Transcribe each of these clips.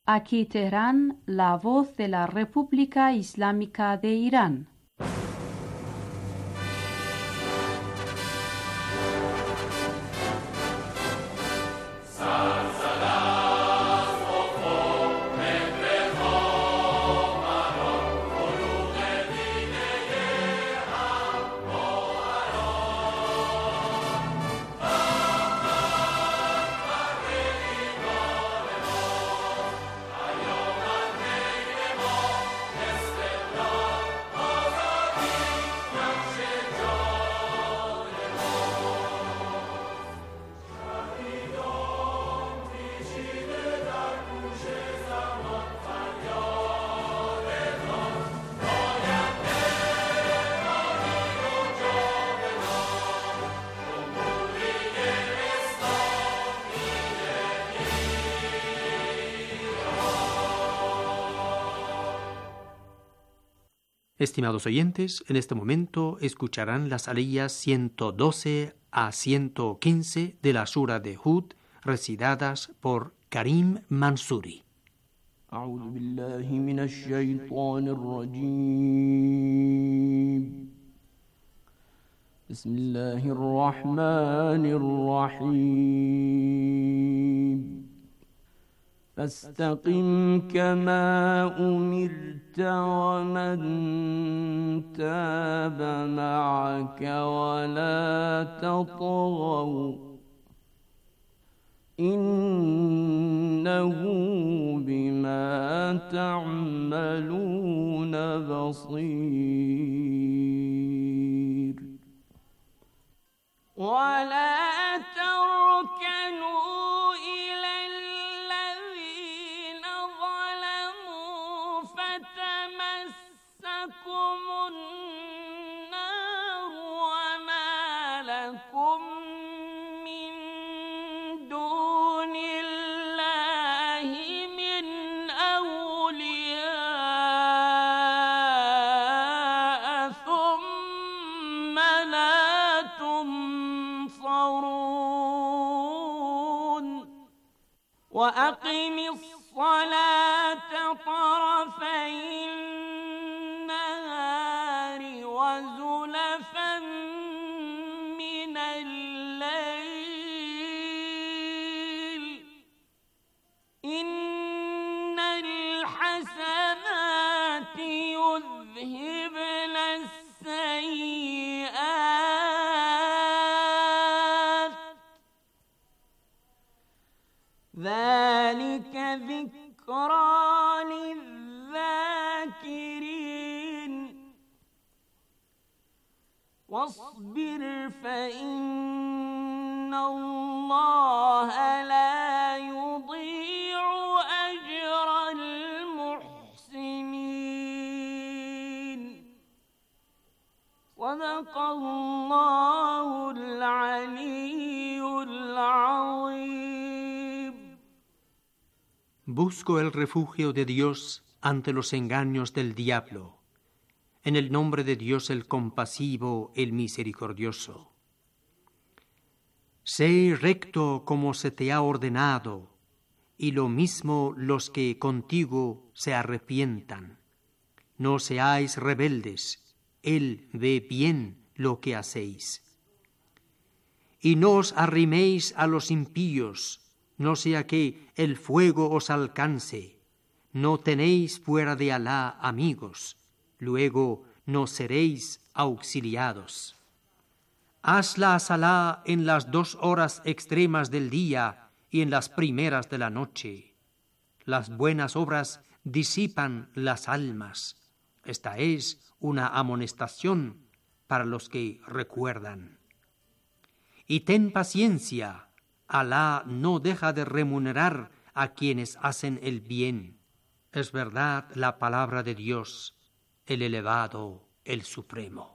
Aquí Teherán, la voz de la República Islámica de Irán. Estimados oyentes, en este momento escucharán las aliyas 112 a 115 de la Sura de Hud, recitadas por Karim Mansouri. أعوذ بالله من الشيطان الرجيم بسم الله الرحمن الرحيم فاستقم كما أمرت ومن تاب معك ولا تطغوا إنه بما تعملون بصير ولا تركنوا إلى الذين ظلموا فتمسكم النار وما لكم من دون الله من أولياء ثم لا تنصرون وأقم الصلاة طرفي النهار وزلفا من الليل إن الحسنات يذهبن السيئات ذلك ذكرى للذاكرين واصبر فإن الله لا يضيع أجر المحسنين صدق الله العلي العظيم. Busco el refugio de Dios ante los engaños del diablo. En el nombre de Dios el compasivo, el misericordioso. Sé recto como se te ha ordenado, y lo mismo los que contigo se arrepientan. No seáis rebeldes, Él ve bien lo que hacéis. Y no os arriméis a los impíos, no sea que el fuego os alcance. No tenéis fuera de Alá amigos, luego no seréis auxiliados. Hazla a Alá en las 2 horas extremas del día y en las primeras de la noche. Las buenas obras disipan las almas. Esta es una amonestación para los que recuerdan. Y ten paciencia, Alá no deja de remunerar a quienes hacen el bien. Es verdad la palabra de Dios, el elevado, el supremo.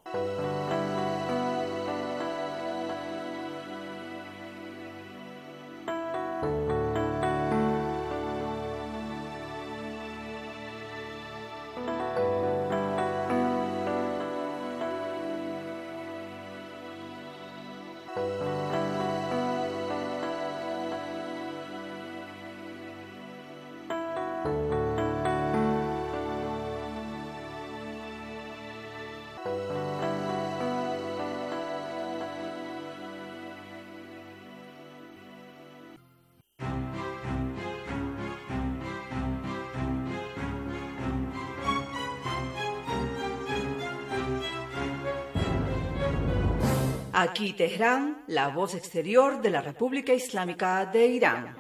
Aquí Teherán, la voz exterior de la República Islámica de Irán.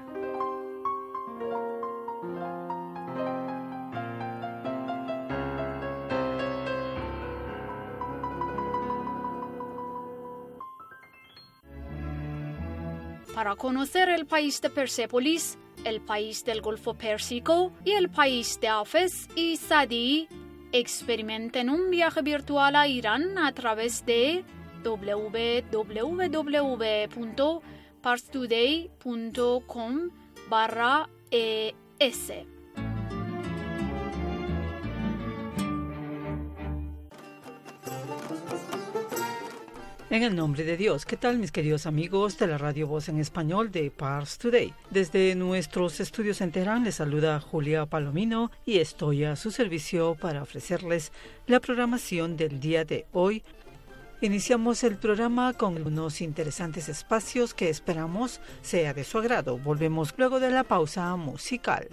Para conocer el país de Persépolis, el país del Golfo Pérsico y el país de Hafez y Sadi, experimenten un viaje virtual a Irán a través de www.parstoday.com/es. En el nombre de Dios, ¿qué tal mis queridos amigos de la Radio Voz en Español de Pars Today? Desde nuestros estudios en Teherán les saluda Julia Palomino y estoy a su servicio para ofrecerles la programación del día de hoy. Iniciamos el programa con unos interesantes espacios que esperamos sea de su agrado. Volvemos luego de la pausa musical.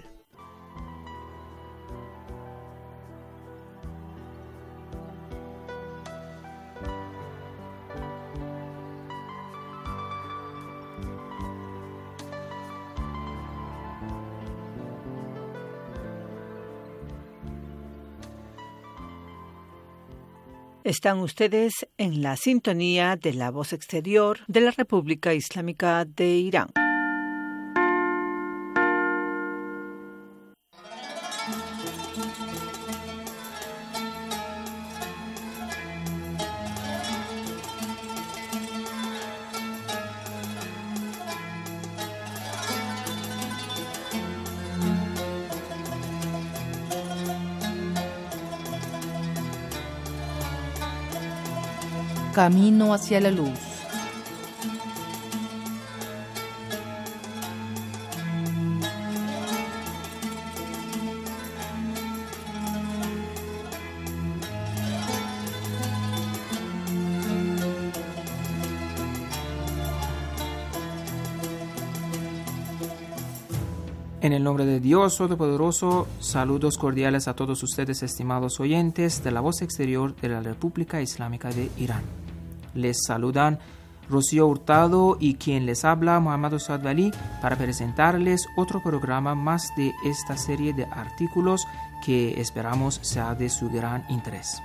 Están ustedes en la sintonía de la voz exterior de la República Islámica de Irán. Camino hacia la luz. En el nombre de Dios Todopoderoso, saludos cordiales a todos ustedes, estimados oyentes de la voz exterior de la República Islámica de Irán. Les saludan Rocío Hurtado y quien les habla, Muhammad Osad Ali, para presentarles otro programa más de esta serie de artículos que esperamos sea de su gran interés.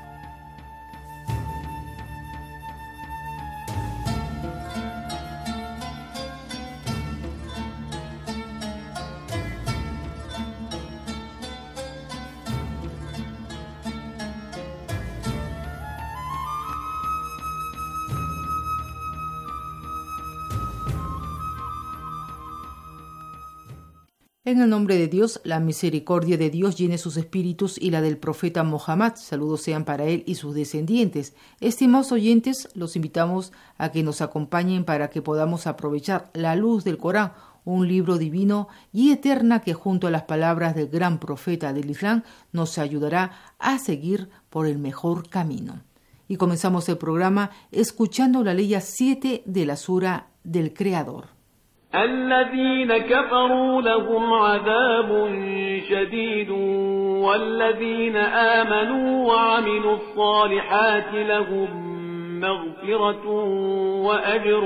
En el nombre de Dios, la misericordia de Dios llene sus espíritus y la del profeta Mohammed. Saludos sean para él y sus descendientes. Estimados oyentes, los invitamos a que nos acompañen para que podamos aprovechar la luz del Corán, un libro divino y eterna que junto a las palabras del gran profeta del Islam nos ayudará a seguir por el mejor camino. Y comenzamos el programa escuchando la ley 7 de la sura del Creador. الذين كفروا لهم عذاب شديد والذين آمنوا وعملوا الصالحات لهم مغفرة وأجر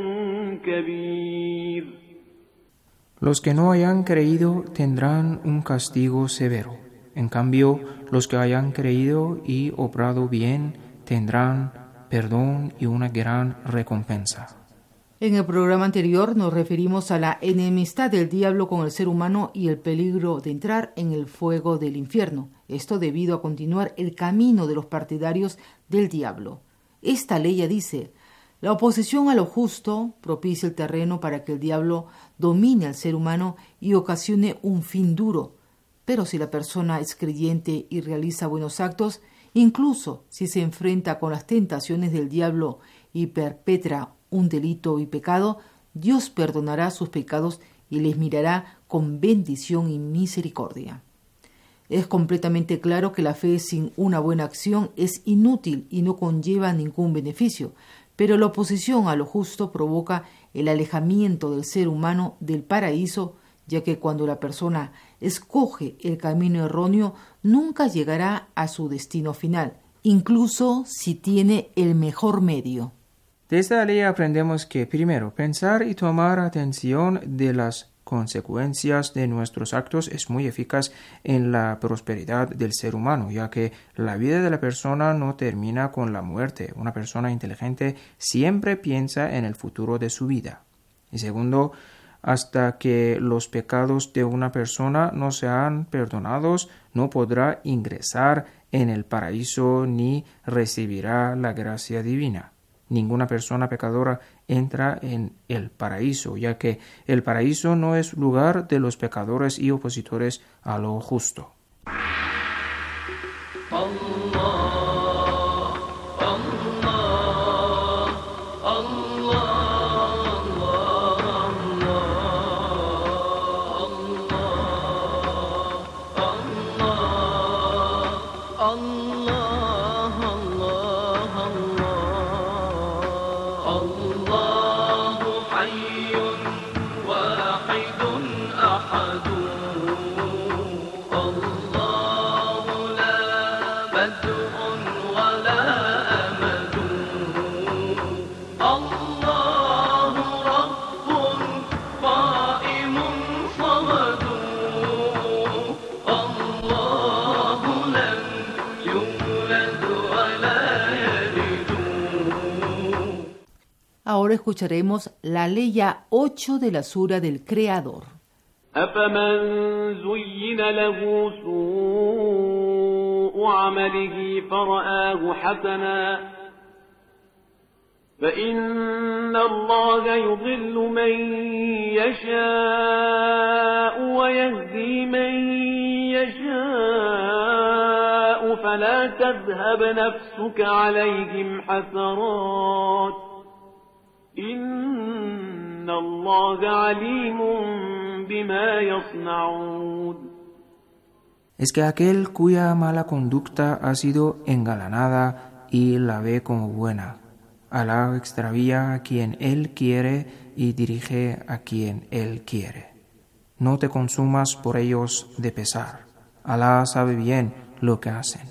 كبير. Los que no hayan creído tendrán un castigo severo. En cambio, los que hayan creído y obrado bien tendrán perdón y una gran recompensa. En el programa anterior nos referimos a la enemistad del diablo con el ser humano y el peligro de entrar en el fuego del infierno. Esto debido a continuar el camino de los partidarios del diablo. Esta ley dice: la oposición a lo justo propicia el terreno para que el diablo domine al ser humano y ocasione un fin duro. Pero si la persona es creyente y realiza buenos actos, incluso si se enfrenta con las tentaciones del diablo y perpetra un delito y pecado, Dios perdonará sus pecados y les mirará con bendición y misericordia. Es completamente claro que la fe sin una buena acción es inútil y no conlleva ningún beneficio, pero la oposición a lo justo provoca el alejamiento del ser humano del paraíso, ya que cuando la persona escoge el camino erróneo, nunca llegará a su destino final, incluso si tiene el mejor medio. De esta ley aprendemos que, primero, pensar y tomar atención de las consecuencias de nuestros actos es muy eficaz en la prosperidad del ser humano, ya que la vida de la persona no termina con la muerte. Una persona inteligente siempre piensa en el futuro de su vida. Y segundo, hasta que los pecados de una persona no sean perdonados, no podrá ingresar en el paraíso ni recibirá la gracia divina. Ninguna persona pecadora entra en el paraíso, ya que el paraíso no es lugar de los pecadores y opositores a lo justo. Ahora escucharemos la leya 8 de la Sura del Creador. أفمن زين له سوء عمله فرآه حسنا فإن الله يضل من يشاء ويهدي من يشاء فلا تذهب نفسك عليهم حسرات إن الله عليم بما يصنعون. Es que aquel cuya mala conducta ha sido engalanada y la ve como buena. Alá extravía a quien Él quiere y dirige a quien Él quiere. No te consumas por ellos de pesar. Alá sabe bien lo que hacen.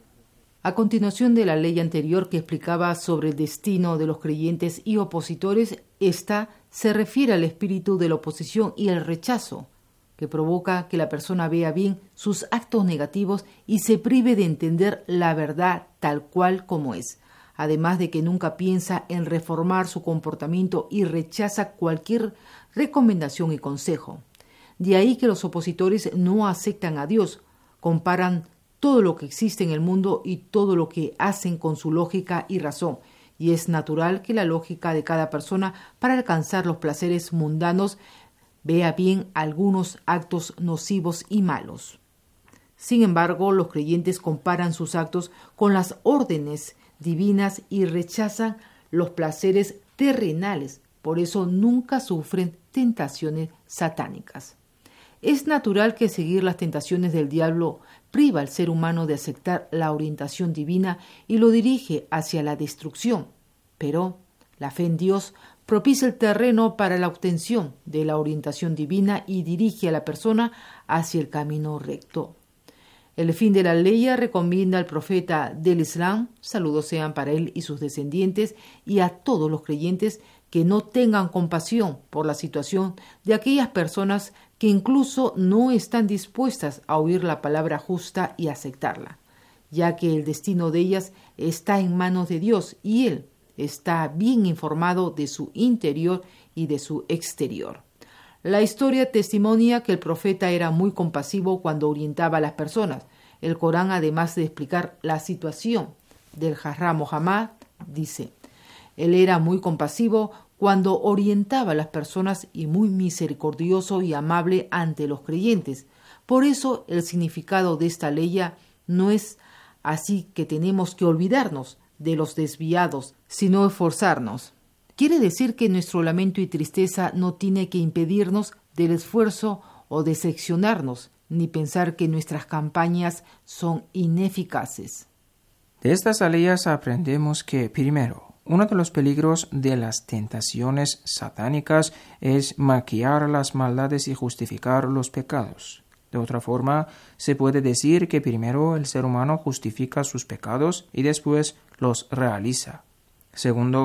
A continuación de la ley anterior que explicaba sobre el destino de los creyentes y opositores, esta se refiere al espíritu de la oposición y el rechazo, que provoca que la persona vea bien sus actos negativos y se prive de entender la verdad tal cual como es, además de que nunca piensa en reformar su comportamiento y rechaza cualquier recomendación y consejo. De ahí que los opositores no aceptan a Dios, comparan todo lo que existe en el mundo y todo lo que hacen con su lógica y razón, y es natural que la lógica de cada persona para alcanzar los placeres mundanos vea bien algunos actos nocivos y malos. Sin embargo, los creyentes comparan sus actos con las órdenes divinas y rechazan los placeres terrenales, por eso nunca sufren tentaciones satánicas. Es natural que seguir las tentaciones del diablo priva al ser humano de aceptar la orientación divina y lo dirige hacia la destrucción. Pero la fe en Dios propicia el terreno para la obtención de la orientación divina y dirige a la persona hacia el camino recto. El fin de la ley recomienda al profeta del Islam, saludos sean para él y sus descendientes, y a todos los creyentes que no tengan compasión por la situación de aquellas personas que incluso no están dispuestas a oír la palabra justa y aceptarla, ya que el destino de ellas está en manos de Dios y Él está bien informado de su interior y de su exterior. La historia testimonia que el profeta era muy compasivo cuando orientaba a las personas. El Corán, además de explicar la situación del Jarrah Muhammad, dice: él era muy compasivo cuando orientaba a las personas y muy misericordioso y amable ante los creyentes. Por eso el significado de esta ley no es así que tenemos que olvidarnos de los desviados, sino esforzarnos. Quiere decir que nuestro lamento y tristeza no tiene que impedirnos del esfuerzo o decepcionarnos, ni pensar que nuestras campañas son ineficaces. De estas aleyas aprendemos que, primero, uno de los peligros de las tentaciones satánicas es maquillar las maldades y justificar los pecados. De otra forma, se puede decir que primero el ser humano justifica sus pecados y después los realiza. Segundo,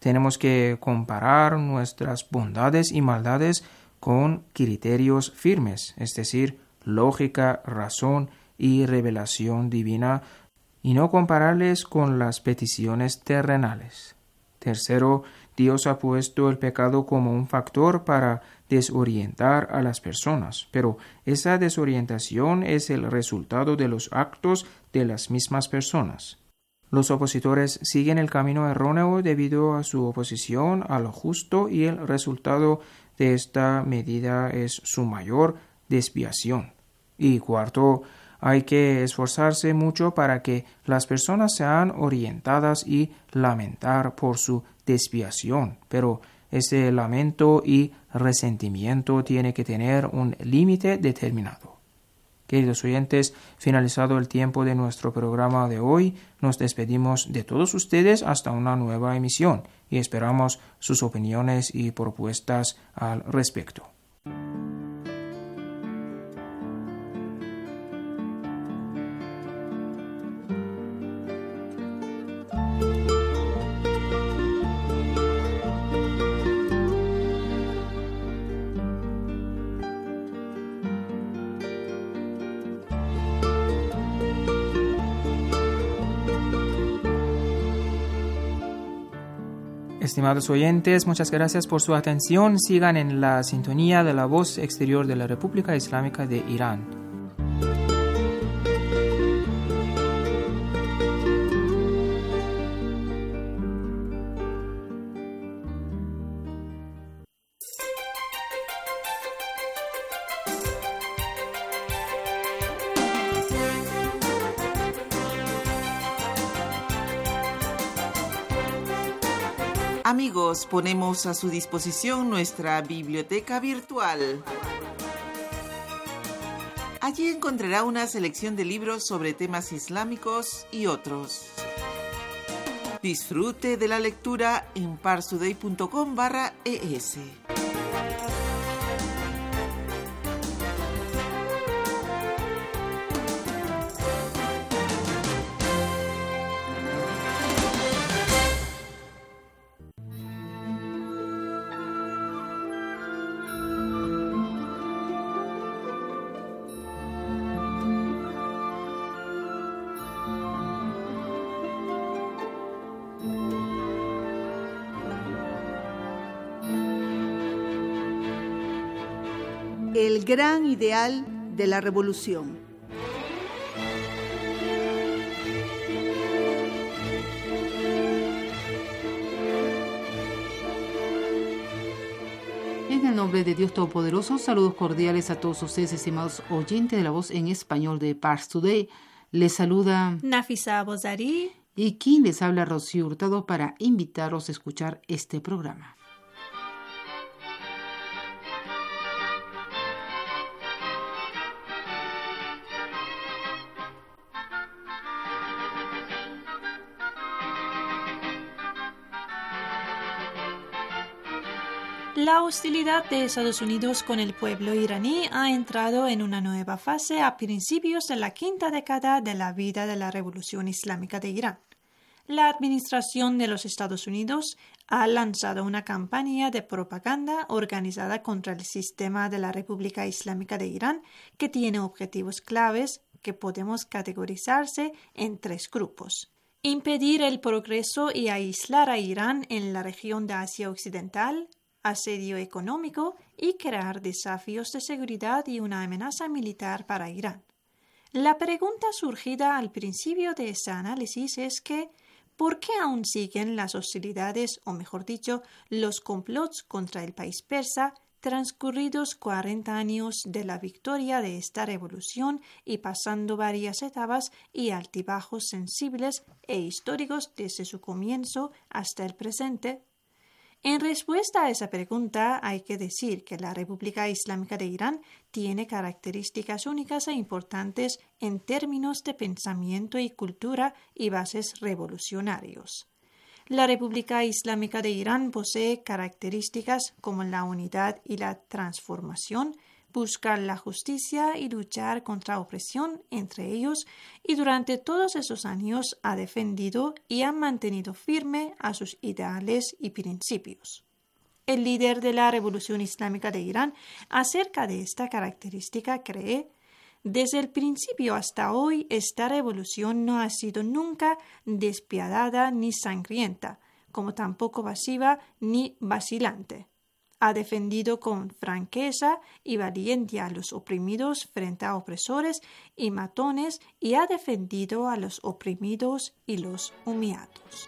Tenemos que comparar nuestras bondades y maldades con criterios firmes, es decir, lógica, razón y revelación divina, y no compararles con las peticiones terrenales. Tercero, Dios ha puesto el pecado como un factor para desorientar a las personas, pero esa desorientación es el resultado de los actos de las mismas personas. Los opositores siguen el camino erróneo debido a su oposición a lo justo y el resultado de esta medida es su mayor desviación. Y cuarto, hay que esforzarse mucho para que las personas sean orientadas y lamentar por su desviación, pero ese lamento y resentimiento tiene que tener un límite determinado. Queridos oyentes, finalizado el tiempo de nuestro programa de hoy, nos despedimos de todos ustedes hasta una nueva emisión y esperamos sus opiniones y propuestas al respecto. Estimados oyentes, muchas gracias por su atención. Sigan en la sintonía de la voz exterior de la República Islámica de Irán. Amigos, ponemos a su disposición nuestra biblioteca virtual. Allí encontrará una selección de libros sobre temas islámicos y otros. Disfrute de la lectura en parstoday.com/es. El gran ideal de la revolución. En el nombre de Dios Todopoderoso, saludos cordiales a todos ustedes, estimados oyentes de la voz en español de Pars Today. Les saluda Nafisa Bozari y quien les habla, Rocío Hurtado, para invitarlos a escuchar este programa. La hostilidad de Estados Unidos con el pueblo iraní ha entrado en una nueva fase a principios de la quinta década de la vida de la Revolución Islámica de Irán. La administración de los Estados Unidos ha lanzado una campaña de propaganda organizada contra el sistema de la República Islámica de Irán que tiene objetivos claves que podemos categorizarse en tres grupos: impedir el progreso y aislar a Irán en la región de Asia Occidental, asedio económico y crear desafíos de seguridad y una amenaza militar para Irán. La pregunta surgida al principio de este análisis es que ¿por qué aún siguen las hostilidades, o mejor dicho, los complots contra el país persa, transcurridos 40 años de la victoria de esta revolución y pasando varias etapas y altibajos sensibles e históricos desde su comienzo hasta el presente? En respuesta a esa pregunta, hay que decir que la República Islámica de Irán tiene características únicas e importantes en términos de pensamiento y cultura y bases revolucionarios. La República Islámica de Irán posee características como la unidad y la transformación, buscar la justicia y luchar contra opresión entre ellos, y durante todos esos años ha defendido y ha mantenido firme a sus ideales y principios. El líder de la Revolución Islámica de Irán, acerca de esta característica, cree: desde el principio hasta hoy, esta revolución no ha sido nunca despiadada ni sangrienta, como tampoco evasiva ni vacilante. Ha defendido con franqueza y valentía a los oprimidos frente a opresores y matones, y ha defendido a los oprimidos y los humillados.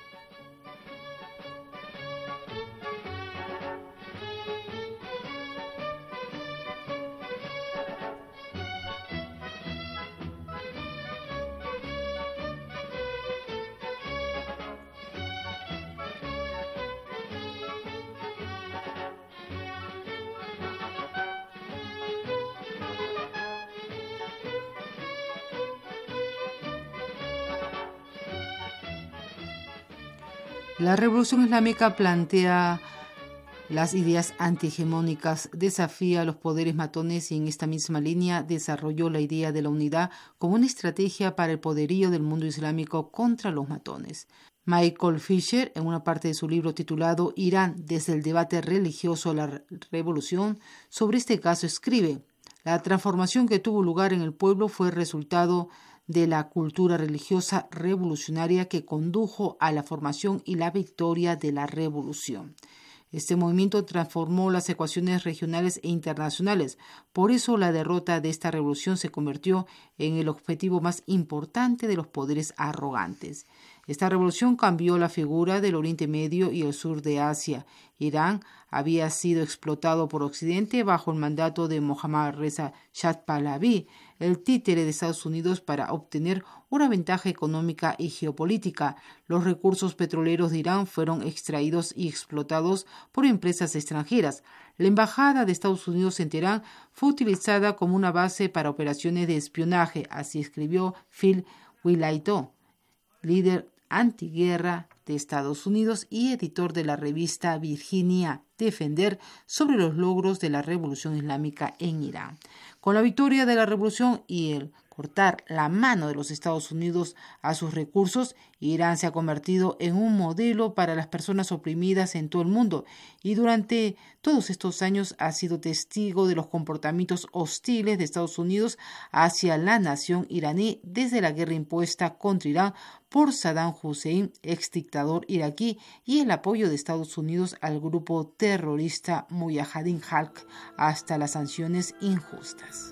La Revolución Islámica plantea las ideas antihegemónicas, desafía a los poderes matones y en esta misma línea desarrolló la idea de la unidad como una estrategia para el poderío del mundo islámico contra los matones. Michael Fisher, en una parte de su libro titulado Irán desde el debate religioso a la revolución, sobre este caso escribe: la transformación que tuvo lugar en el pueblo fue resultado de la cultura religiosa revolucionaria que condujo a la formación y la victoria de la revolución. Este movimiento transformó las ecuaciones regionales e internacionales. Por eso la derrota de esta revolución se convirtió en el objetivo más importante de los poderes arrogantes. Esta revolución cambió la figura del Oriente Medio y el sur de Asia. Irán había sido explotado por Occidente bajo el mandato de Mohammad Reza Shah Pahlaví, el títere de Estados Unidos, para obtener una ventaja económica y geopolítica. Los recursos petroleros de Irán fueron extraídos y explotados por empresas extranjeras. La embajada de Estados Unidos en Teherán fue utilizada como una base para operaciones de espionaje, así escribió Phil Wilayto, líder antiguerra de Estados Unidos y editor de la revista Virginia Defender, sobre los logros de la Revolución Islámica en Irán. Con la victoria de la revolución y el cortar la mano de los Estados Unidos a sus recursos, Irán se ha convertido en un modelo para las personas oprimidas en todo el mundo, y durante todos estos años ha sido testigo de los comportamientos hostiles de Estados Unidos hacia la nación iraní desde la guerra impuesta contra Irán por Saddam Hussein, ex dictador iraquí, y el apoyo de Estados Unidos al grupo terrorista Mujahideen Khalq, hasta las sanciones injustas.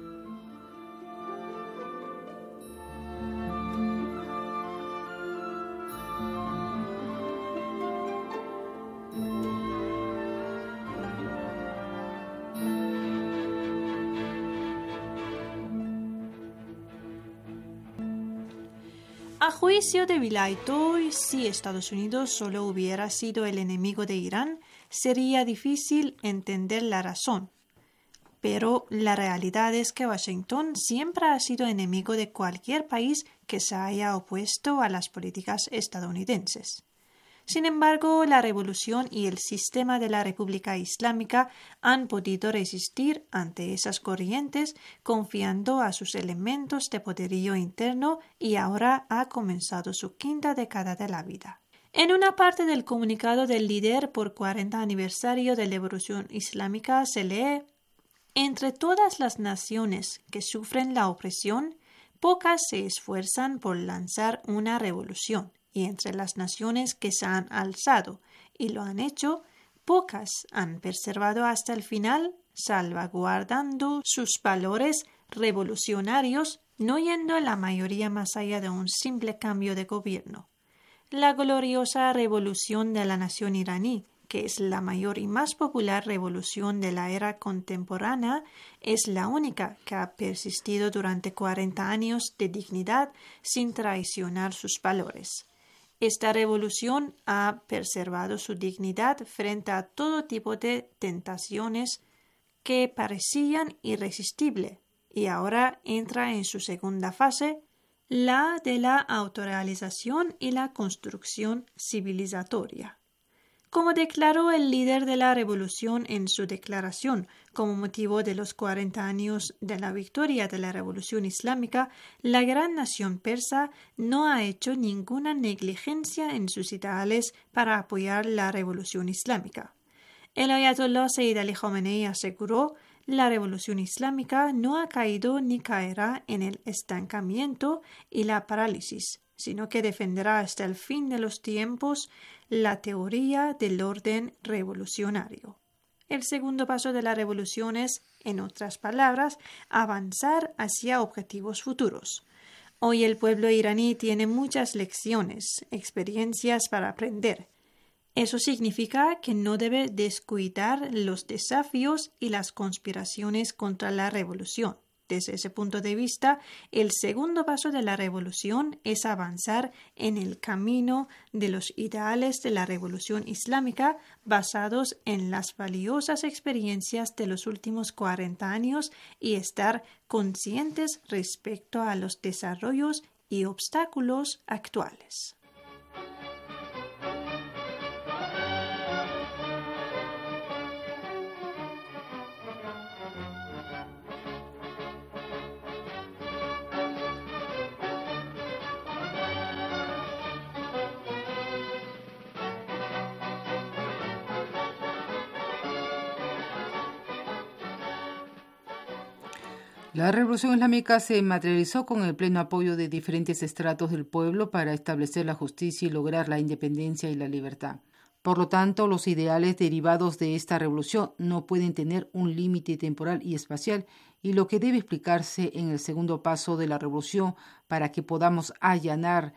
A juicio de Wilayto, si Estados Unidos solo hubiera sido el enemigo de Irán, sería difícil entender la razón. Pero la realidad es que Washington siempre ha sido enemigo de cualquier país que se haya opuesto a las políticas estadounidenses. Sin embargo, la revolución y el sistema de la República Islámica han podido resistir ante esas corrientes, confiando a sus elementos de poderío interno, y ahora ha comenzado su quinta década de la vida. En una parte del comunicado del líder por 40 aniversario de la Revolución Islámica se lee: entre todas las naciones que sufren la opresión, pocas se esfuerzan por lanzar una revolución. Y entre las naciones que se han alzado y lo han hecho, pocas han perseverado hasta el final, salvaguardando sus valores revolucionarios, no yendo la mayoría más allá de un simple cambio de gobierno. La gloriosa revolución de la nación iraní, que es la mayor y más popular revolución de la era contemporánea, es la única que ha persistido durante 40 años de dignidad sin traicionar sus valores. Esta revolución ha preservado su dignidad frente a todo tipo de tentaciones que parecían irresistibles, y ahora entra en su segunda fase, la de la autorrealización y la construcción civilizatoria. Como declaró el líder de la revolución en su declaración, como motivo de los 40 años de la victoria de la revolución islámica, la gran nación persa no ha hecho ninguna negligencia en sus ideales para apoyar la revolución islámica. El ayatolá Sayyid Ali Khamenei aseguró: la revolución islámica no ha caído ni caerá en el estancamiento y la parálisis, sino que defenderá hasta el fin de los tiempos la teoría del orden revolucionario. El segundo paso de la revolución es, en otras palabras, avanzar hacia objetivos futuros. Hoy el pueblo iraní tiene muchas lecciones, experiencias para aprender. Eso significa que no debe descuidar los desafíos y las conspiraciones contra la revolución. Desde ese punto de vista, el segundo paso de la revolución es avanzar en el camino de los ideales de la revolución islámica basados en las valiosas experiencias de los últimos 40 años y estar conscientes respecto a los desarrollos y obstáculos actuales. La revolución islámica se materializó con el pleno apoyo de diferentes estratos del pueblo para establecer la justicia y lograr la independencia y la libertad. Por lo tanto, los ideales derivados de esta revolución no pueden tener un límite temporal y espacial, y lo que debe explicarse en el segundo paso de la revolución para que podamos allanar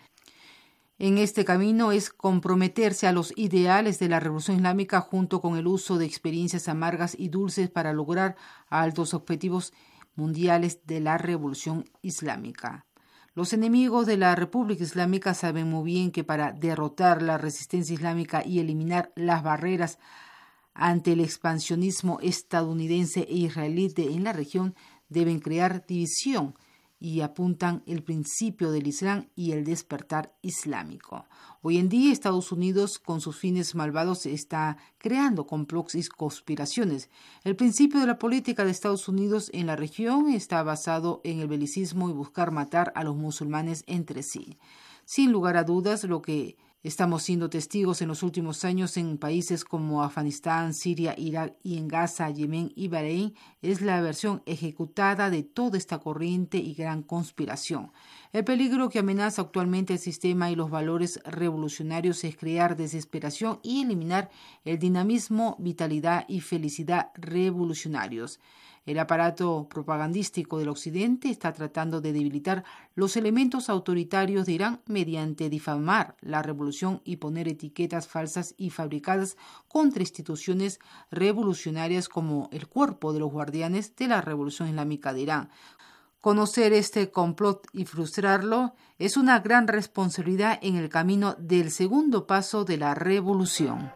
en este camino es comprometerse a los ideales de la revolución islámica junto con el uso de experiencias amargas y dulces para lograr altos objetivos mundiales de la revolución islámica. Los enemigos de la República Islámica saben muy bien que para derrotar la resistencia islámica y eliminar las barreras ante el expansionismo estadounidense e israelita en la región, deben crear división y apuntan el principio del Islam y el despertar islámico. Hoy en día Estados Unidos, con sus fines malvados, está creando complots y conspiraciones. El principio de la política de Estados Unidos en la región está basado en el belicismo y buscar matar a los musulmanes entre sí. Sin lugar a dudas, lo que estamos siendo testigos en los últimos años en países como Afganistán, Siria, Irak y en Gaza, Yemen y Bahrein es la versión ejecutada de toda esta corriente y gran conspiración. El peligro que amenaza actualmente el sistema y los valores revolucionarios es crear desesperación y eliminar el dinamismo, vitalidad y felicidad revolucionarios. El aparato propagandístico del Occidente está tratando de debilitar los elementos autoritarios de Irán mediante difamar la revolución y poner etiquetas falsas y fabricadas contra instituciones revolucionarias como el Cuerpo de los Guardianes de la Revolución Islámica de Irán. Conocer este complot y frustrarlo es una gran responsabilidad en el camino del segundo paso de la revolución.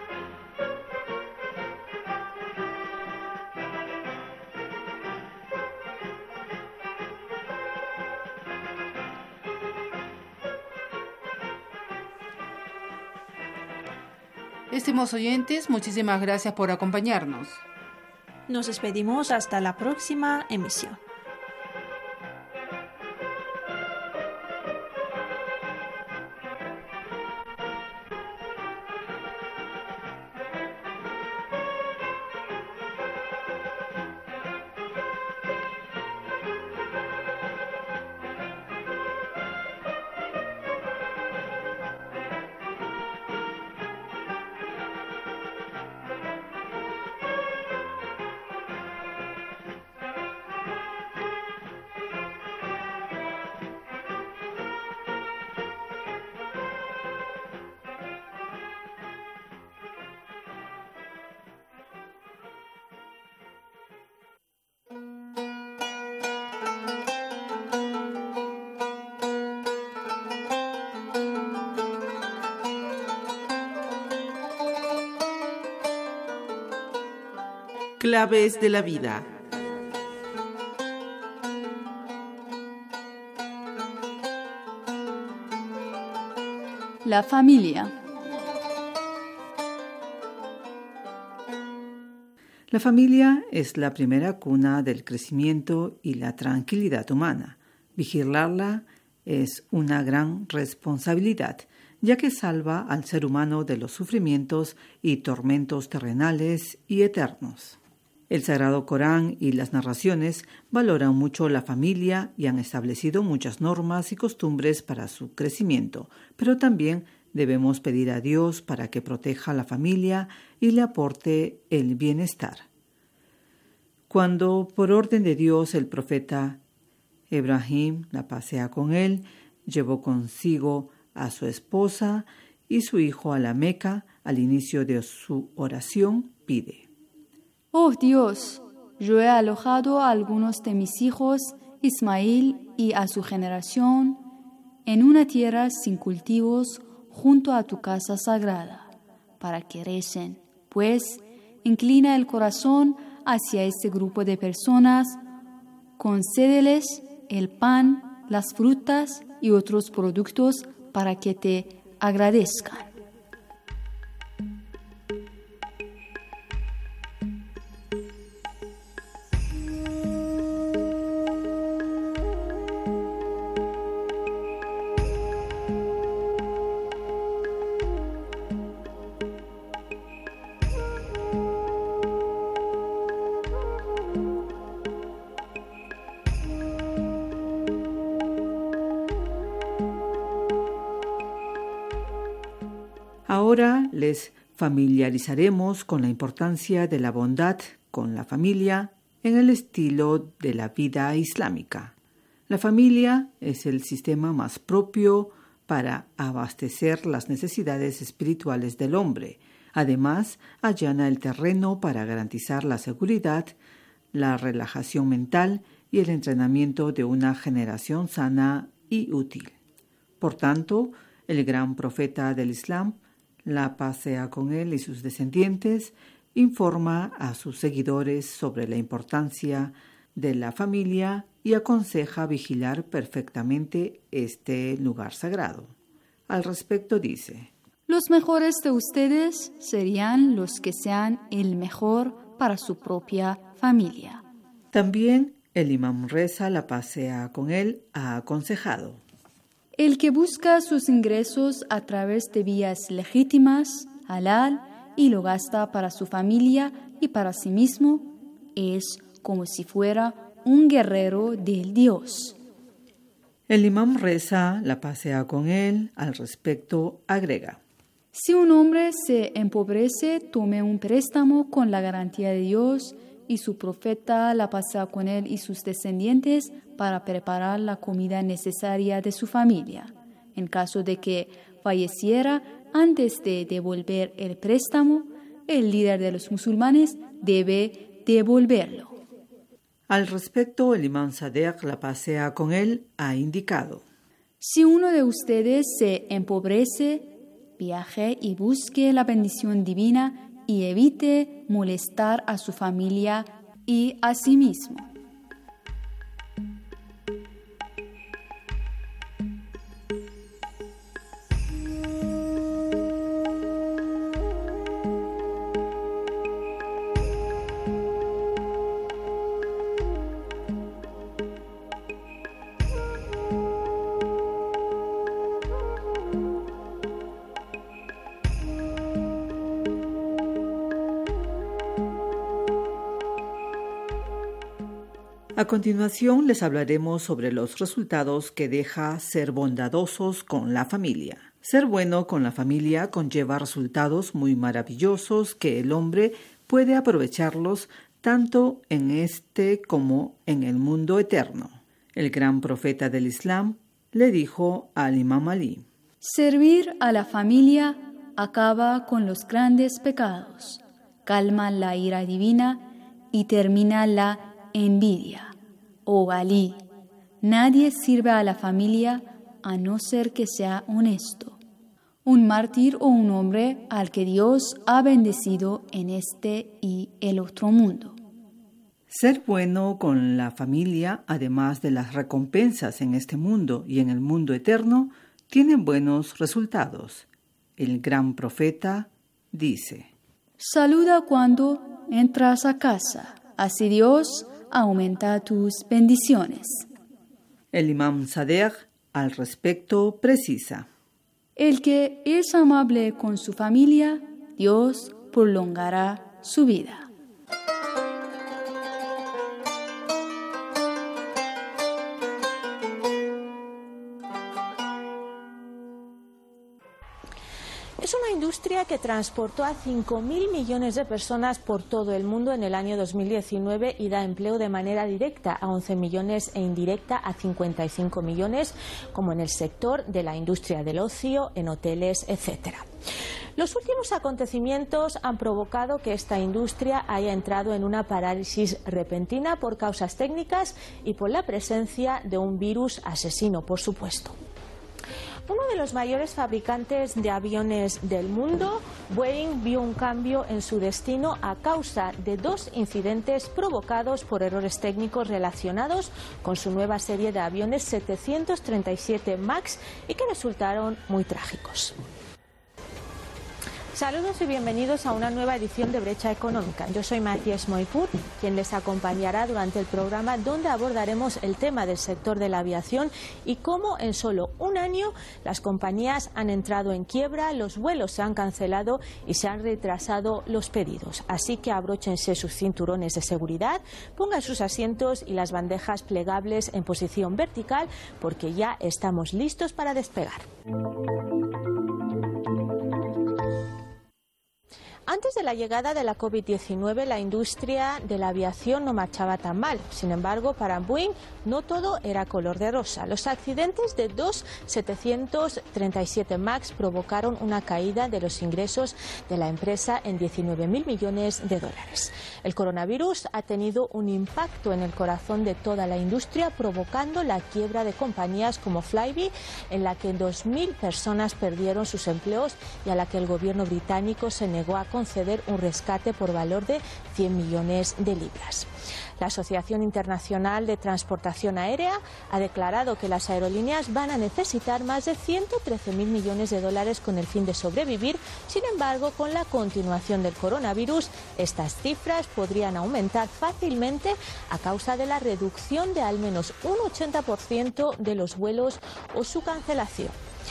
Estimados oyentes, muchísimas gracias por acompañarnos. Nos despedimos hasta la próxima emisión. Claves de la vida. La familia. La familia es la primera cuna del crecimiento y la tranquilidad humana. Vigilarla es una gran responsabilidad, ya que salva al ser humano de los sufrimientos y tormentos terrenales y eternos. El Sagrado Corán y las narraciones valoran mucho la familia y han establecido muchas normas y costumbres para su crecimiento, pero también debemos pedir a Dios para que proteja a la familia y le aporte el bienestar. Cuando, por orden de Dios, el profeta Ibrahim, la paz sea con él, llevó consigo a su esposa y su hijo a la Meca, al inicio de su oración pide: Oh Dios, yo he alojado a algunos de mis hijos, Ismael y a su generación, en una tierra sin cultivos junto a tu casa sagrada, para que recen, pues inclina el corazón hacia este grupo de personas, concédeles el pan, las frutas y otros productos para que te agradezcan. Ahora les familiarizaremos con la importancia de la bondad con la familia en el estilo de la vida islámica. La familia es el sistema más propio para abastecer las necesidades espirituales del hombre. Además, allana el terreno para garantizar la seguridad, la relajación mental y el entrenamiento de una generación sana y útil. Por tanto, el gran profeta del Islam, la paz sea con él y sus descendientes, informa a sus seguidores sobre la importancia de la familia y aconseja vigilar perfectamente este lugar sagrado. Al respecto dice: Los mejores de ustedes serían los que sean el mejor para su propia familia. También el imam Reza, la paz sea con él, ha aconsejado: El que busca sus ingresos a través de vías legítimas, halal, y lo gasta para su familia y para sí mismo, es como si fuera un guerrero del Dios. El imam Reza, la paz sea con él, al respecto agrega: Si un hombre se empobrece, tome un préstamo con la garantía de Dios y su profeta, la paz sea con él y sus descendientes, para preparar la comida necesaria de su familia. En caso de que falleciera antes de devolver el préstamo, el líder de los musulmanes debe devolverlo. Al respecto, el imam Sadegh, la paz sea con él, ha indicado: Si uno de ustedes se empobrece, viaje y busque la bendición divina y evite molestar a su familia y a sí mismo. A continuación les hablaremos sobre los resultados que deja ser bondadosos con la familia. Ser bueno con la familia conlleva resultados muy maravillosos que el hombre puede aprovecharlos tanto en este como en el mundo eterno. El gran profeta del Islam le dijo al Imam Ali: Servir a la familia acaba con los grandes pecados, calma la ira divina y termina la envidia. Oh Ali, nadie sirve a la familia a no ser que sea honesto, un mártir o un hombre al que Dios ha bendecido en este y el otro mundo. Ser bueno con la familia, además de las recompensas en este mundo y en el mundo eterno, tiene buenos resultados. El gran profeta dice: Saluda cuando entras a casa. Así Dios aumenta tus bendiciones. El imam Sadegh al respecto precisa: el que es amable con su familia, Dios prolongará su vida. Es una industria que transportó a 5.000 millones de personas por todo el mundo en el año 2019 y da empleo de manera directa a 11 millones e indirecta a 55 millones, como en el sector de la industria del ocio, en hoteles, etc. Los últimos acontecimientos han provocado que esta industria haya entrado en una parálisis repentina por causas técnicas y por la presencia de un virus asesino, por supuesto. Uno de los mayores fabricantes de aviones del mundo, Boeing, vio un cambio en su destino a causa de 2 incidentes provocados por errores técnicos relacionados con su nueva serie de aviones 737 MAX y que resultaron muy trágicos. Saludos y bienvenidos a una nueva edición de Brecha Económica. Yo soy Matías Moipur, quien les acompañará durante el programa, donde abordaremos el tema del sector de la aviación y cómo en solo un año las compañías han entrado en quiebra, los vuelos se han cancelado y se han retrasado los pedidos. Así que abróchense sus cinturones de seguridad, pongan sus asientos y las bandejas plegables en posición vertical, porque ya estamos listos para despegar. Antes de la llegada de la COVID-19, la industria de la aviación no marchaba tan mal. Sin embargo, para Boeing no todo era color de rosa. Los accidentes de 2 737 MAX provocaron una caída de los ingresos de la empresa en 19.000 millones de dólares. El coronavirus ha tenido un impacto en el corazón de toda la industria, provocando la quiebra de compañías como Flybe, en la que 2.000 personas perdieron sus empleos y a la que el gobierno británico se negó a conceder un rescate por valor de 100 millones de libras. La Asociación Internacional de Transportación Aérea ha declarado que las aerolíneas van a necesitar más de 113.000 millones de dólares con el fin de sobrevivir. Sin embargo, con la continuación del coronavirus, estas cifras podrían aumentar fácilmente a causa de la reducción de al menos un 80% de los vuelos o su cancelación.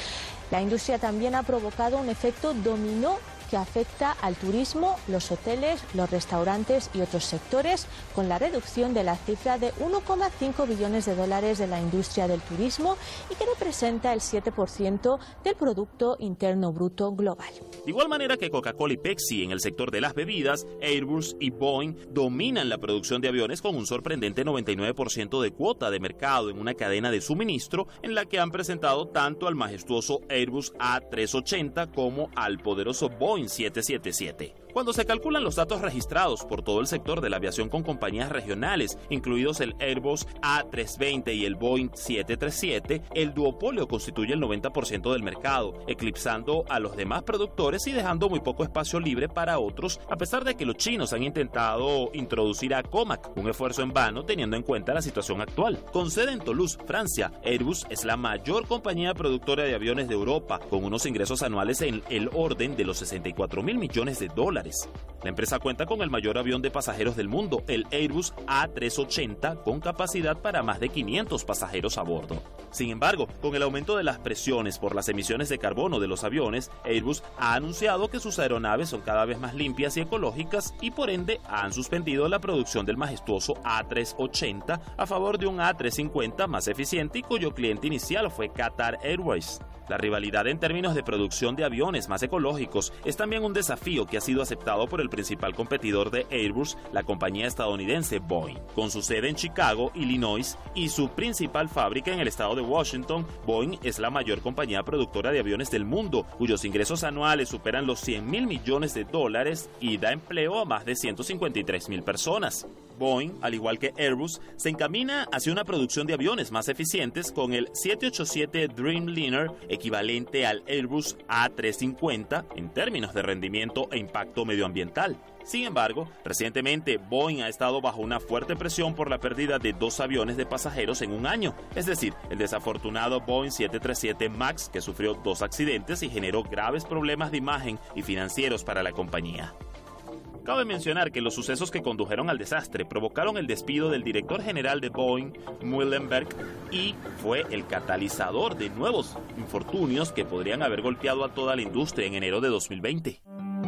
La industria también ha provocado un efecto dominó que afecta al turismo, los hoteles, los restaurantes y otros sectores, con la reducción de la cifra de 1,5 billones de dólares de la industria del turismo y que representa el 7% del Producto Interno Bruto global. De igual manera que Coca-Cola y Pepsi en el sector de las bebidas, Airbus y Boeing dominan la producción de aviones con un sorprendente 99% de cuota de mercado en una cadena de suministro en la que han presentado tanto al majestuoso Airbus A380 como al poderoso Boeing 777. Cuando se calculan los datos registrados por todo el sector de la aviación con compañías regionales, incluidos el Airbus A320 y el Boeing 737, el duopolio constituye el 90% del mercado, eclipsando a los demás productores y dejando muy poco espacio libre para otros, a pesar de que los chinos han intentado introducir a Comac, un esfuerzo en vano teniendo en cuenta la situación actual. Con sede en Toulouse, Francia, Airbus es la mayor compañía productora de aviones de Europa, con unos ingresos anuales en el orden de los 64.000 millones de dólares. La empresa cuenta con el mayor avión de pasajeros del mundo, el Airbus A380, con capacidad para más de 500 pasajeros a bordo. Sin embargo, con el aumento de las presiones por las emisiones de carbono de los aviones, Airbus ha anunciado que sus aeronaves son cada vez más limpias y ecológicas y por ende han suspendido la producción del majestuoso A380 a favor de un A350 más eficiente y cuyo cliente inicial fue Qatar Airways. La rivalidad en términos de producción de aviones más ecológicos es también un desafío que ha sido aceptado por el principal competidor de Airbus, la compañía estadounidense Boeing. Con su sede en Chicago, Illinois, y su principal fábrica en el estado de Washington, Boeing es la mayor compañía productora de aviones del mundo, cuyos ingresos anuales superan los 100.000 millones de dólares y da empleo a más de 153.000 personas. Boeing, al igual que Airbus, se encamina hacia una producción de aviones más eficientes con el 787 Dreamliner, equivalente al Airbus A350 en términos de rendimiento e impacto medioambiental. Sin embargo, recientemente Boeing ha estado bajo una fuerte presión por la pérdida de 2 aviones de pasajeros en un año, es decir, el desafortunado Boeing 737 MAX, que sufrió 2 accidentes y generó graves problemas de imagen y financieros para la compañía. Cabe mencionar que los sucesos que condujeron al desastre provocaron el despido del director general de Boeing, Muhlenberg, y fue el catalizador de nuevos infortunios que podrían haber golpeado a toda la industria en enero de 2020.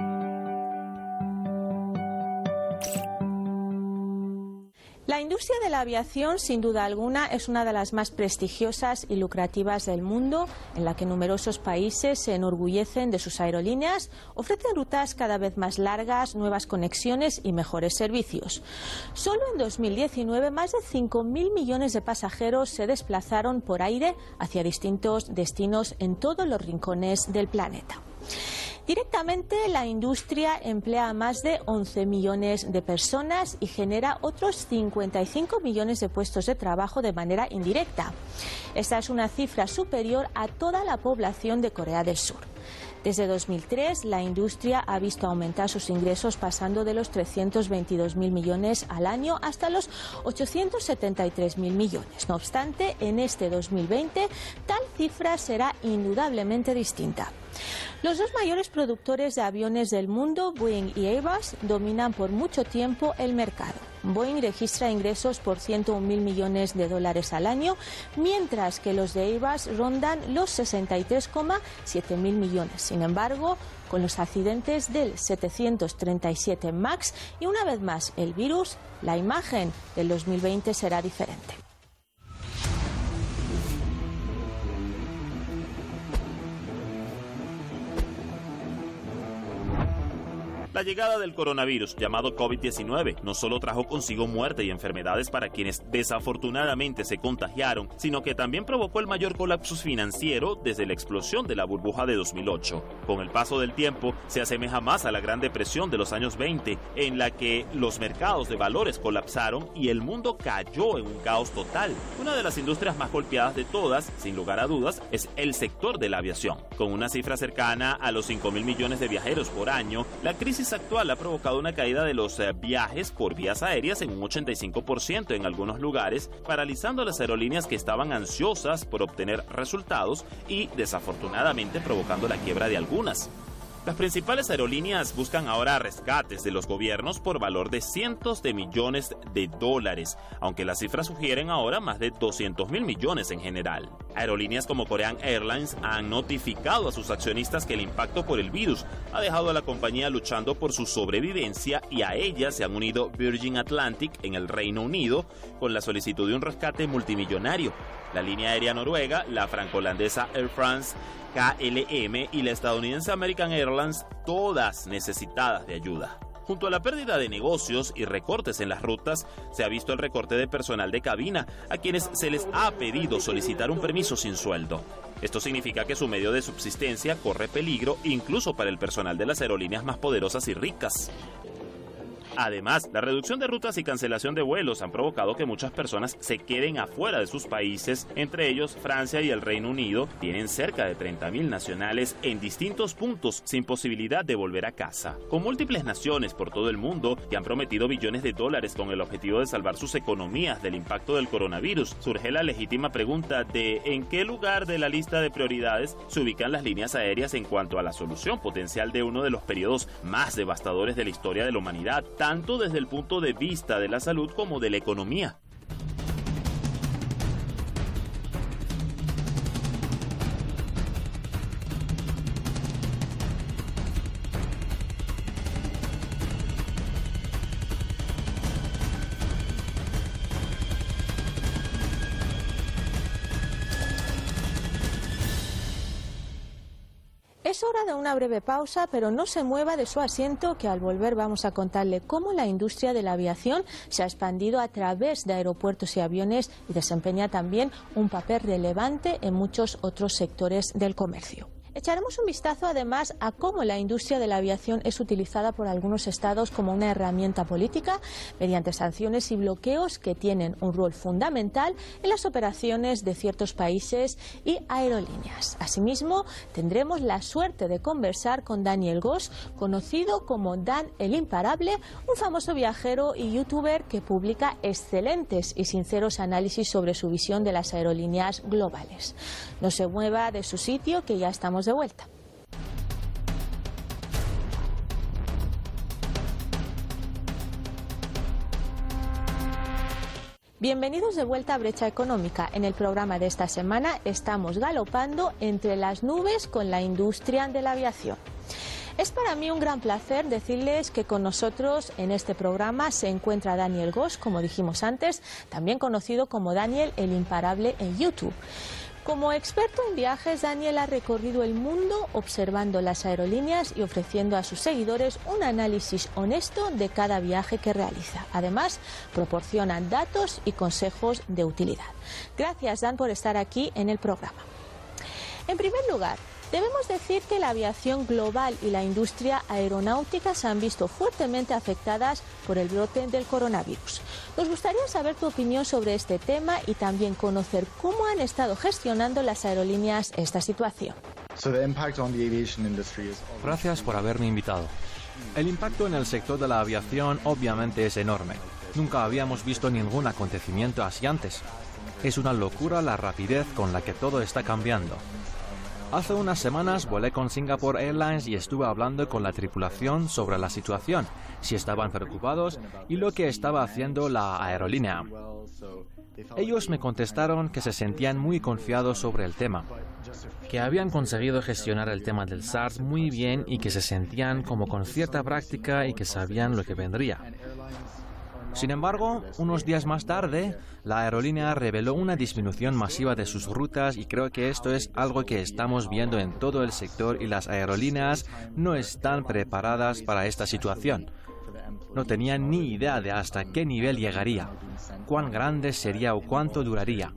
La industria de la aviación, sin duda alguna, es una de las más prestigiosas y lucrativas del mundo, en la que numerosos países se enorgullecen de sus aerolíneas, ofrecen rutas cada vez más largas, nuevas conexiones y mejores servicios. Solo en 2019, más de 5.000 millones de pasajeros se desplazaron por aire hacia distintos destinos en todos los rincones del planeta. Directamente, la industria emplea a más de 11 millones de personas y genera otros 55 millones de puestos de trabajo de manera indirecta. Esta es una cifra superior a toda la población de Corea del Sur. Desde 2003, la industria ha visto aumentar sus ingresos pasando de los 322.000 millones al año hasta los 873.000 millones. No obstante, en este 2020, tal cifra será indudablemente distinta. Los dos mayores productores de aviones del mundo, Boeing y Airbus, dominan por mucho tiempo el mercado. Boeing registra ingresos por 101.000 millones de dólares al año, mientras que los de Airbus rondan los 63,7 mil millones. Sin embargo, con los accidentes del 737 MAX y una vez más el virus, la imagen del 2020 será diferente. La llegada del coronavirus, llamado COVID-19, no solo trajo consigo muerte y enfermedades para quienes desafortunadamente se contagiaron, sino que también provocó el mayor colapso financiero desde la explosión de la burbuja de 2008. Con el paso del tiempo, se asemeja más a la Gran Depresión de los años 20, en la que los mercados de valores colapsaron y el mundo cayó en un caos total. Una de las industrias más golpeadas de todas, sin lugar a dudas, es el sector de la aviación. Con una cifra cercana a los 5.000 millones de viajeros por año, la crisis actual ha provocado una caída de los viajes por vías aéreas en un 85% en algunos lugares, paralizando a las aerolíneas que estaban ansiosas por obtener resultados y, desafortunadamente, provocando la quiebra de algunas. Las principales aerolíneas buscan ahora rescates de los gobiernos por valor de cientos de millones de dólares, aunque las cifras sugieren ahora más de 200.000 millones en general. Aerolíneas como Korean Airlines han notificado a sus accionistas que el impacto por el virus ha dejado a la compañía luchando por su sobrevivencia, y a ella se han unido Virgin Atlantic en el Reino Unido con la solicitud de un rescate multimillonario, la línea aérea noruega, la franco-holandesa Air France, KLM y la estadounidense American Airlines, todas necesitadas de ayuda. Junto a la pérdida de negocios y recortes en las rutas, se ha visto el recorte de personal de cabina, a quienes se les ha pedido solicitar un permiso sin sueldo. Esto significa que su medio de subsistencia corre peligro incluso para el personal de las aerolíneas más poderosas y ricas. Además, la reducción de rutas y cancelación de vuelos han provocado que muchas personas se queden afuera de sus países. Entre ellos, Francia y el Reino Unido tienen cerca de 30.000 nacionales en distintos puntos sin posibilidad de volver a casa. Con múltiples naciones por todo el mundo que han prometido billones de dólares con el objetivo de salvar sus economías del impacto del coronavirus, surge la legítima pregunta de ¿en qué lugar de la lista de prioridades se ubican las líneas aéreas en cuanto a la solución potencial de uno de los periodos más devastadores de la historia de la humanidad, tanto desde el punto de vista de la salud como de la economía? Es hora de una breve pausa, pero no se mueva de su asiento, que al volver vamos a contarle cómo la industria de la aviación se ha expandido a través de aeropuertos y aviones y desempeña también un papel relevante en muchos otros sectores del comercio. Echaremos un vistazo además a cómo la industria de la aviación es utilizada por algunos estados como una herramienta política mediante sanciones y bloqueos que tienen un rol fundamental en las operaciones de ciertos países y aerolíneas. Asimismo, tendremos la suerte de conversar con Daniel Goss, conocido como Dan el Imparable, un famoso viajero y youtuber que publica excelentes y sinceros análisis sobre su visión de las aerolíneas globales. No se mueva de su sitio, que ya estamos de vuelta. Bienvenidos de vuelta a Brecha Económica. En el programa de esta semana estamos galopando entre las nubes con la industria de la aviación. Es para mí un gran placer decirles que con nosotros en este programa se encuentra Daniel Goss, como dijimos antes, también conocido como Daniel el Imparable en YouTube. Como experto en viajes, Daniel ha recorrido el mundo observando las aerolíneas y ofreciendo a sus seguidores un análisis honesto de cada viaje que realiza. Además, proporciona datos y consejos de utilidad. Gracias, Dan, por estar aquí en el programa. En primer lugar, debemos decir que la aviación global y la industria aeronáutica se han visto fuertemente afectadas por el brote del coronavirus. Nos gustaría saber tu opinión sobre este tema y también conocer cómo han estado gestionando las aerolíneas esta situación. Gracias por haberme invitado. El impacto en el sector de la aviación obviamente es enorme. Nunca habíamos visto ningún acontecimiento así antes. Es una locura la rapidez con la que todo está cambiando. Hace unas semanas volé con Singapore Airlines y estuve hablando con la tripulación sobre la situación, si estaban preocupados y lo que estaba haciendo la aerolínea. Ellos me contestaron que se sentían muy confiados sobre el tema, que habían conseguido gestionar el tema del SARS muy bien y que se sentían como con cierta práctica y que sabían lo que vendría. Sin embargo, unos días más tarde, la aerolínea reveló una disminución masiva de sus rutas y creo que esto es algo que estamos viendo en todo el sector y las aerolíneas no están preparadas para esta situación. No tenían ni idea de hasta qué nivel llegaría, cuán grande sería o cuánto duraría.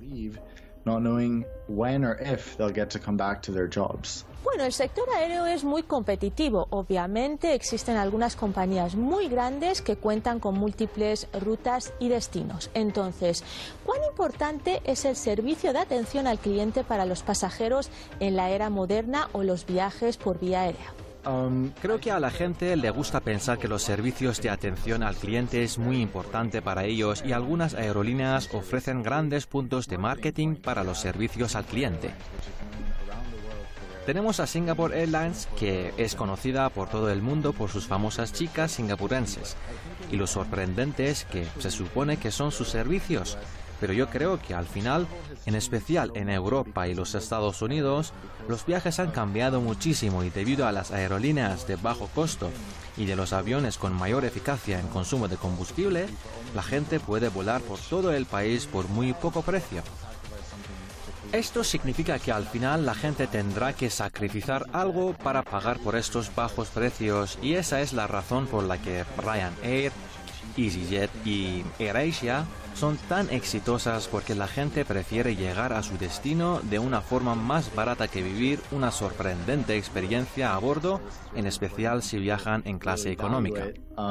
Bueno, el sector aéreo es muy competitivo. Obviamente existen algunas compañías muy grandes que cuentan con múltiples rutas y destinos. Entonces, ¿cuán importante es el servicio de atención al cliente para los pasajeros en la era moderna o los viajes por vía aérea? Creo que a la gente le gusta pensar que los servicios de atención al cliente es muy importante para ellos y algunas aerolíneas ofrecen grandes puntos de marketing para los servicios al cliente. Tenemos a Singapore Airlines, que es conocida por todo el mundo por sus famosas chicas singapurenses. Y lo sorprendente es que se supone que son sus servicios, pero yo creo que al final, en especial en Europa y los Estados Unidos, los viajes han cambiado muchísimo y debido a las aerolíneas de bajo costo y de los aviones con mayor eficacia en consumo de combustible, la gente puede volar por todo el país por muy poco precio. Esto significa que al final la gente tendrá que sacrificar algo para pagar por estos bajos precios y esa es la razón por la que Ryanair, EasyJet y AirAsia son tan exitosas porque la gente prefiere llegar a su destino de una forma más barata que vivir una sorprendente experiencia a bordo, en especial si viajan en clase económica.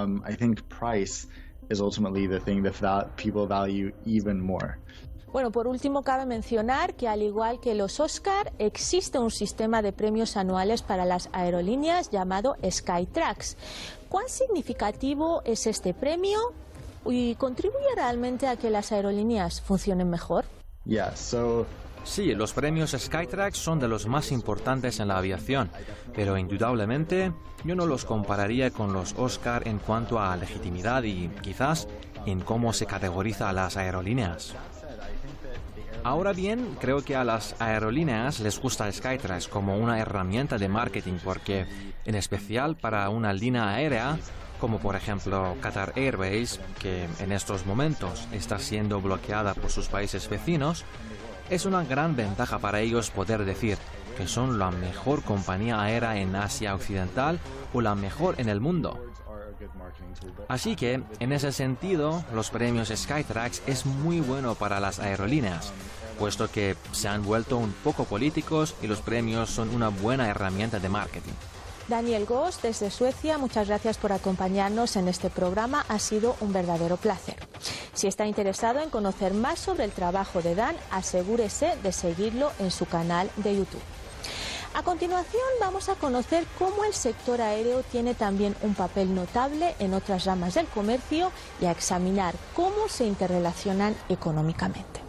Bueno, por último, cabe mencionar que al igual que los Oscar, existe un sistema de premios anuales para las aerolíneas llamado Skytrax. ¿Cuán significativo es este premio y contribuye realmente a que las aerolíneas funcionen mejor? Sí, los premios Skytrax son de los más importantes en la aviación, pero indudablemente yo no los compararía con los Oscar en cuanto a legitimidad y quizás en cómo se categoriza a las aerolíneas. Ahora bien, creo que a las aerolíneas les gusta Skytrax como una herramienta de marketing porque, en especial para una línea aérea, como por ejemplo Qatar Airways, que en estos momentos está siendo bloqueada por sus países vecinos, es una gran ventaja para ellos poder decir que son la mejor compañía aérea en Asia Occidental o la mejor en el mundo. Así que, en ese sentido, los premios Skytrax es muy bueno para las aerolíneas, puesto que se han vuelto un poco políticos y los premios son una buena herramienta de marketing. Daniel Goss, desde Suecia, muchas gracias por acompañarnos en este programa. Ha sido un verdadero placer. Si está interesado en conocer más sobre el trabajo de Dan, asegúrese de seguirlo en su canal de YouTube. A continuación vamos a conocer cómo el sector aéreo tiene también un papel notable en otras ramas del comercio y a examinar cómo se interrelacionan económicamente.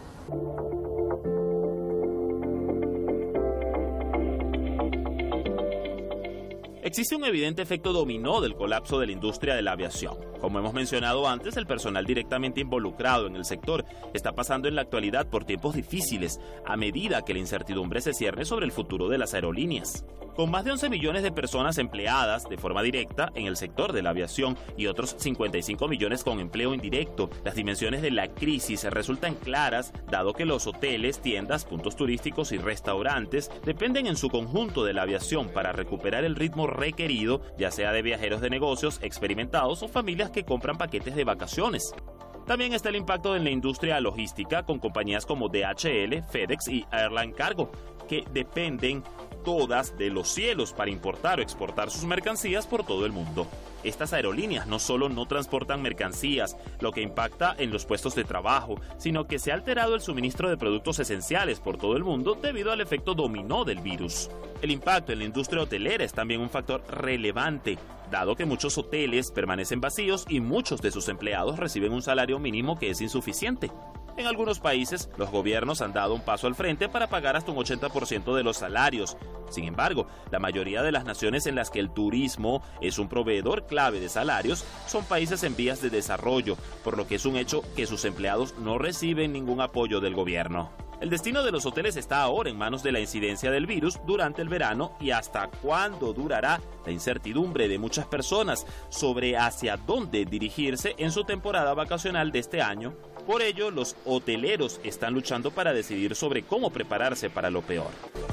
Existe un evidente efecto dominó del colapso de la industria de la aviación. Como hemos mencionado antes, el personal directamente involucrado en el sector está pasando en la actualidad por tiempos difíciles a medida que la incertidumbre se cierne sobre el futuro de las aerolíneas. Con más de 11 millones de personas empleadas de forma directa en el sector de la aviación y otros 55 millones con empleo indirecto, las dimensiones de la crisis resultan claras, dado que los hoteles, tiendas, puntos turísticos y restaurantes dependen en su conjunto de la aviación para recuperar el ritmo requerido, ya sea de viajeros de negocios experimentados o familias que compran paquetes de vacaciones. También está el impacto en la industria logística con compañías como DHL, FedEx y Airline Cargo, que dependen todas de los cielos para importar o exportar sus mercancías por todo el mundo. Estas aerolíneas no solo no transportan mercancías, lo que impacta en los puestos de trabajo, sino que se ha alterado el suministro de productos esenciales por todo el mundo debido al efecto dominó del virus. El impacto en la industria hotelera es también un factor relevante, dado que muchos hoteles permanecen vacíos y muchos de sus empleados reciben un salario mínimo que es insuficiente. En algunos países, los gobiernos han dado un paso al frente para pagar hasta un 80% de los salarios. Sin embargo, la mayoría de las naciones en las que el turismo es un proveedor clave de salarios son países en vías de desarrollo, por lo que es un hecho que sus empleados no reciben ningún apoyo del gobierno. El destino de los hoteles está ahora en manos de la incidencia del virus durante el verano y hasta cuándo durará la incertidumbre de muchas personas sobre hacia dónde dirigirse en su temporada vacacional de este año. Por ello, los hoteleros están luchando para decidir sobre cómo prepararse para lo peor.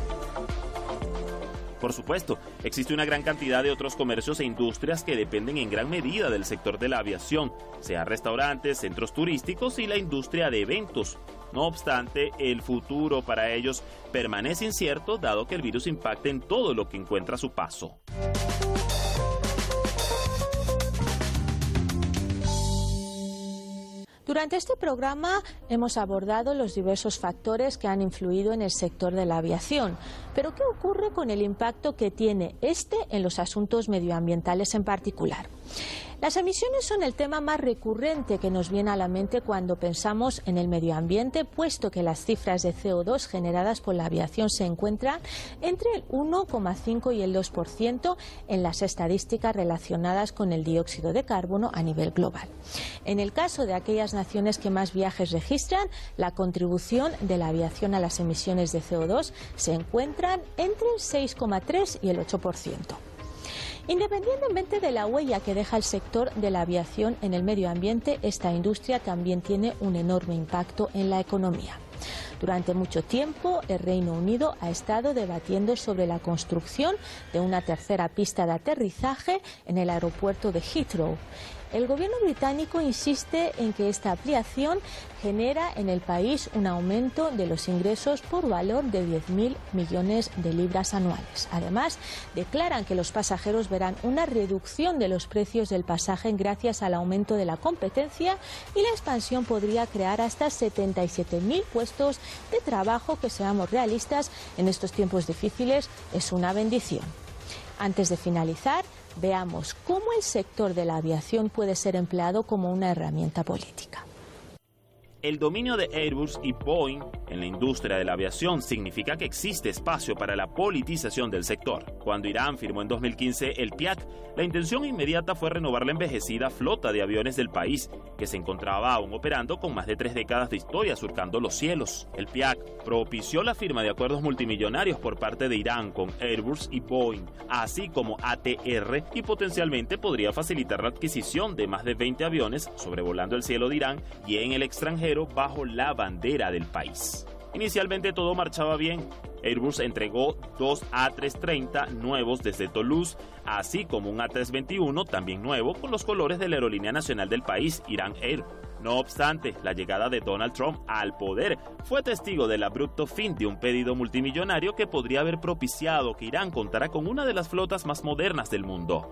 Por supuesto, existe una gran cantidad de otros comercios e industrias que dependen en gran medida del sector de la aviación, sea restaurantes, centros turísticos y la industria de eventos. No obstante, el futuro para ellos permanece incierto, dado que el virus impacta en todo lo que encuentra a su paso. Durante este programa hemos abordado los diversos factores que han influido en el sector de la aviación. Pero ¿qué ocurre con el impacto que tiene este en los asuntos medioambientales en particular? Las emisiones son el tema más recurrente que nos viene a la mente cuando pensamos en el medio ambiente, puesto que las cifras de CO2 generadas por la aviación se encuentran entre el 1,5 y el 2% en las estadísticas relacionadas con el dióxido de carbono a nivel global. En el caso de aquellas naciones que más viajes registran, la contribución de la aviación a las emisiones de CO2 se encuentran entre el 6,3 y el 8%. Independientemente de la huella que deja el sector de la aviación en el medio ambiente, esta industria también tiene un enorme impacto en la economía. Durante mucho tiempo, el Reino Unido ha estado debatiendo sobre la construcción de una tercera pista de aterrizaje en el aeropuerto de Heathrow. El gobierno británico insiste en que esta ampliación genera en el país un aumento de los ingresos por valor de 10.000 millones de libras anuales. Además, declaran que los pasajeros verán una reducción de los precios del pasaje gracias al aumento de la competencia y la expansión podría crear hasta 77.000 puestos de trabajo que, seamos realistas, en estos tiempos difíciles es una bendición. Antes de finalizar, veamos cómo el sector de la aviación puede ser empleado como una herramienta política. El dominio de Airbus y Boeing en la industria de la aviación significa que existe espacio para la politización del sector. Cuando Irán firmó en 2015 el TIAC, la intención inmediata fue renovar la envejecida flota de aviones del país, que se encontraba aún operando con más de 3 décadas de historia surcando los cielos. El TIAC propició la firma de acuerdos multimillonarios por parte de Irán con Airbus y Boeing, así como ATR, y potencialmente podría facilitar la adquisición de más de 20 aviones sobrevolando el cielo de Irán y en el extranjero bajo la bandera del país. Inicialmente todo marchaba bien. Airbus entregó 2 A330 nuevos desde Toulouse, así como un A321 también nuevo con los colores de la aerolínea nacional del país, Iran Air. No obstante, la llegada de Donald Trump al poder fue testigo del abrupto fin de un pedido multimillonario que podría haber propiciado que Irán contara con una de las flotas más modernas del mundo.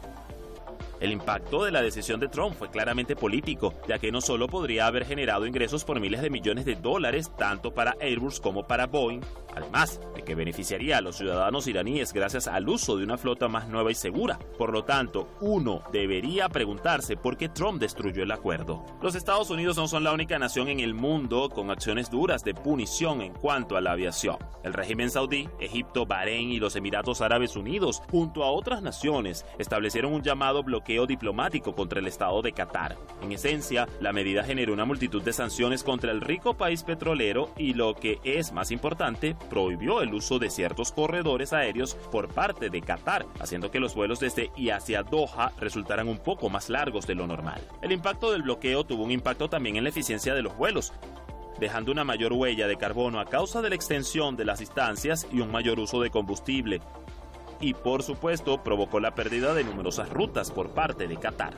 El impacto de la decisión de Trump fue claramente político, ya que no solo podría haber generado ingresos por miles de millones de dólares tanto para Airbus como para Boeing, además de que beneficiaría a los ciudadanos iraníes gracias al uso de una flota más nueva y segura. Por lo tanto, uno debería preguntarse por qué Trump destruyó el acuerdo. Los Estados Unidos no son la única nación en el mundo con acciones duras de punición en cuanto a la aviación. El régimen saudí, Egipto, Bahrein y los Emiratos Árabes Unidos, junto a otras naciones, establecieron un llamado bloqueo bloqueo diplomático contra el Estado de Qatar. En esencia, la medida generó una multitud de sanciones contra el rico país petrolero y, lo que es más importante, prohibió el uso de ciertos corredores aéreos por parte de Qatar, haciendo que los vuelos desde y hacia Doha resultaran un poco más largos de lo normal. El impacto del bloqueo tuvo un impacto también en la eficiencia de los vuelos, dejando una mayor huella de carbono a causa de la extensión de las distancias y un mayor uso de combustible. Y por supuesto provocó la pérdida de numerosas rutas por parte de Qatar.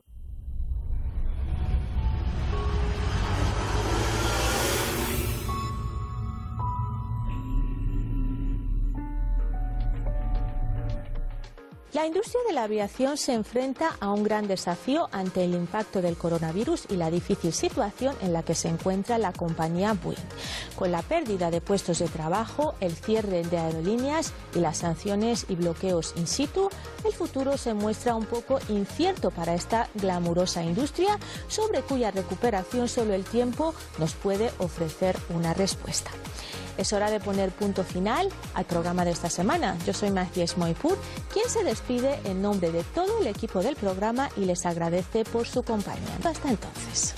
La industria de la aviación se enfrenta a un gran desafío ante el impacto del coronavirus y la difícil situación en la que se encuentra la compañía Boeing. Con la pérdida de puestos de trabajo, el cierre de aerolíneas y las sanciones y bloqueos in situ, el futuro se muestra un poco incierto para esta glamurosa industria, sobre cuya recuperación solo el tiempo nos puede ofrecer una respuesta. Es hora de poner punto final al programa de esta semana. Yo soy Matías Moipur, quien se despide en nombre de todo el equipo del programa y les agradece por su compañía. Hasta entonces.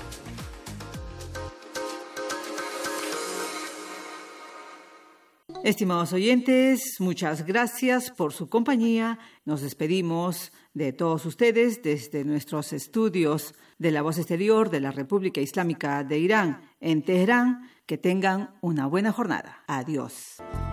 Estimados oyentes, muchas gracias por su compañía. Nos despedimos de todos ustedes desde nuestros estudios de la Voz Exterior de la República Islámica de Irán en Teherán. Que tengan una buena jornada. Adiós.